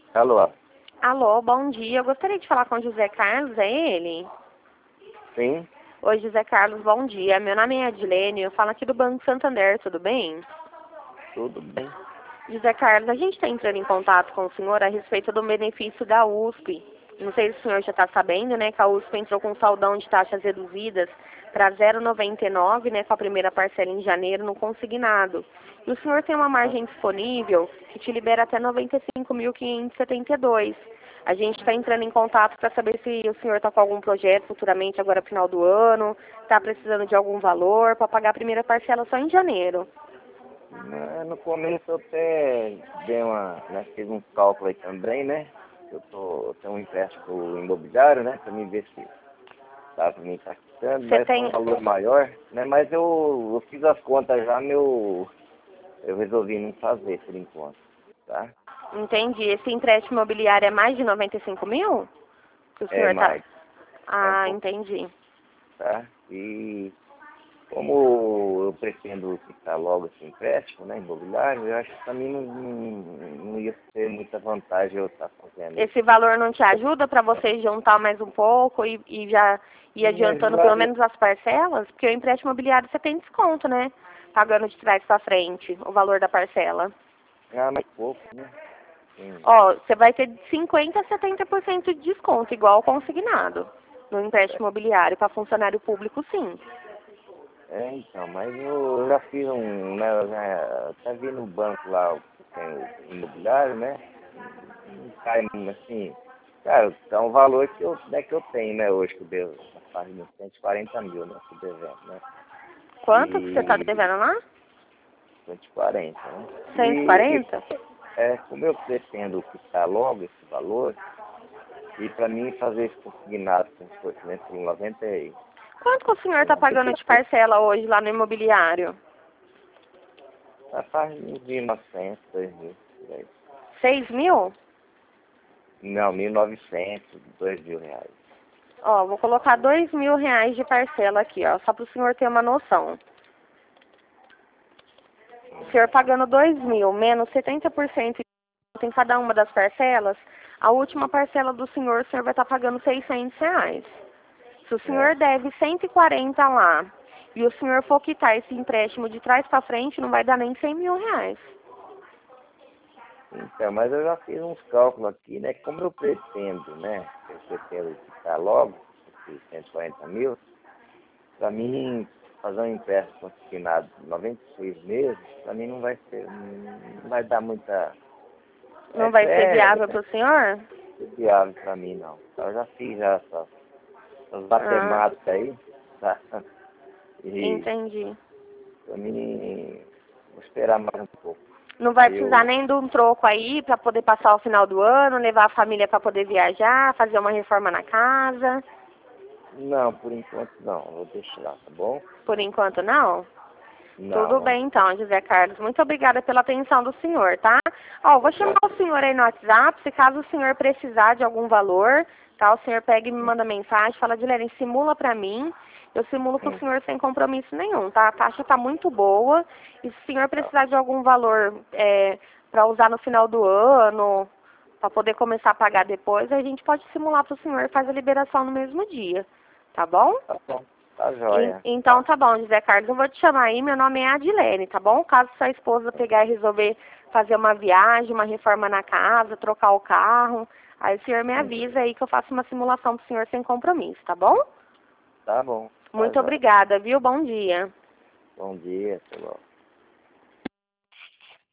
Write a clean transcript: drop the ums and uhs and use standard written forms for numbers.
Alô? Alô, bom dia. Eu gostaria de falar com o José Carlos, é ele? Sim? Oi, José Carlos, bom dia. Meu nome é Adilene, eu falo aqui do Banco Santander, tudo bem? Tudo bem? José Carlos, a gente está entrando em contato com o senhor a respeito do benefício da USP. Não sei se o senhor já está sabendo, né, que a USP entrou com um saldão de taxas reduzidas para 0,99, né, com a primeira parcela em janeiro no consignado. E o senhor tem uma margem disponível que te libera até 95.572. A gente está entrando em contato para saber se o senhor está com algum projeto futuramente, agora final do ano, está precisando de algum valor para pagar a primeira parcela só em janeiro. No começo eu até dei fiz um cálculo aí também, né? Eu tenho um empréstimo imobiliário, né? Para mim ver se tá para mim tá quitando, Você mas foi tem. um valor maior, né? Mas eu fiz as contas já, eu resolvi não fazer por enquanto, tá? Entendi. Esse empréstimo imobiliário é mais de 95 mil? Que o É senhor tá. mais, é um Ah, pouco, entendi. tá? E como eu pretendo quitar logo esse empréstimo, né, imobiliário, eu acho que para mim não ia ter muita vantagem eu estar fazendo isso. Esse valor não te ajuda para você juntar mais um pouco e já ir Me adiantando pelo ajudaria, menos as parcelas? Porque o empréstimo imobiliário você tem desconto, né? Pagando de trás para frente o valor da parcela. ganhar mais pouco, né? Sim. Ó, você vai ter de 50% a 70% de desconto, igual consignado, no empréstimo imobiliário. Para funcionário público, sim. Então, mas eu já fiz né, eu já até vi no banco lá, que tem o imobiliário, né? Não cai assim, cara, é um valor que eu tenho, né, hoje, que eu devo, na página 140 mil, né, que eu devendo, né? Quanto que você está E devendo lá? 140, né? E 140? como eu pretendo quitar logo esse valor, e para mim fazer esse consignado com fornecimento por 90 aí, Quanto que o senhor está pagando de parcela hoje lá no imobiliário? na página de 1.900, 2.000, por aí. 6 mil? Não, 1.900, 2.000 reais. Ó, vou colocar 2.000 reais de parcela aqui, ó, só para o senhor ter uma noção. O senhor pagando 2 mil menos 70% em cada uma das parcelas, a última parcela do senhor, o senhor vai estar pagando 600 reais. Se o senhor É. deve 140 lá e o senhor for quitar esse empréstimo de trás para frente, não vai dar nem 100 mil reais. Então, mas eu já fiz uns cálculos aqui, né? Como eu pretendo, né? Eu pretendo quitar logo esses 140 mil, para mim, fazer um empréstimo consignado de 96 meses, para mim não vai ser, não vai dar muita. Não vai ser É viável para o senhor? viável para mim, não. Eu já fiz já essas Ah, matemáticas aí, tá? E entendi. para mim, vou esperar mais um pouco. Não vai Aí precisar eu. nem de um troco aí para poder passar o final do ano, levar a família para poder viajar, fazer uma reforma na casa. Não, por enquanto não. Eu vou deixar, tá bom? Por enquanto, não? Não, Tudo não. bem, então, José Carlos. Muito obrigada pela atenção do senhor, tá? Ó, vou chamar o senhor aí no WhatsApp, se caso o senhor precisar de algum valor, tá? O senhor pega e me manda mensagem, fala, Dilene, simula pra mim. Eu simulo pro Hum, senhor sem compromisso nenhum, tá? A taxa tá muito boa. E se o senhor tá, precisar de algum valor para usar no final do ano, para poder começar a pagar depois, a gente pode simular pro senhor e faz a liberação no mesmo dia, tá bom? tá bom. Tá joia. Então Tá. tá bom, José Carlos, eu vou te chamar aí, meu nome é Adilene, tá bom? Caso sua esposa pegar e resolver fazer uma viagem, uma reforma na casa, trocar o carro, aí o senhor me Hum, avisa aí que eu faço uma simulação pro senhor sem compromisso, tá bom? tá bom. Tá Muito joia. obrigada, viu? Bom dia. Bom dia, até logo.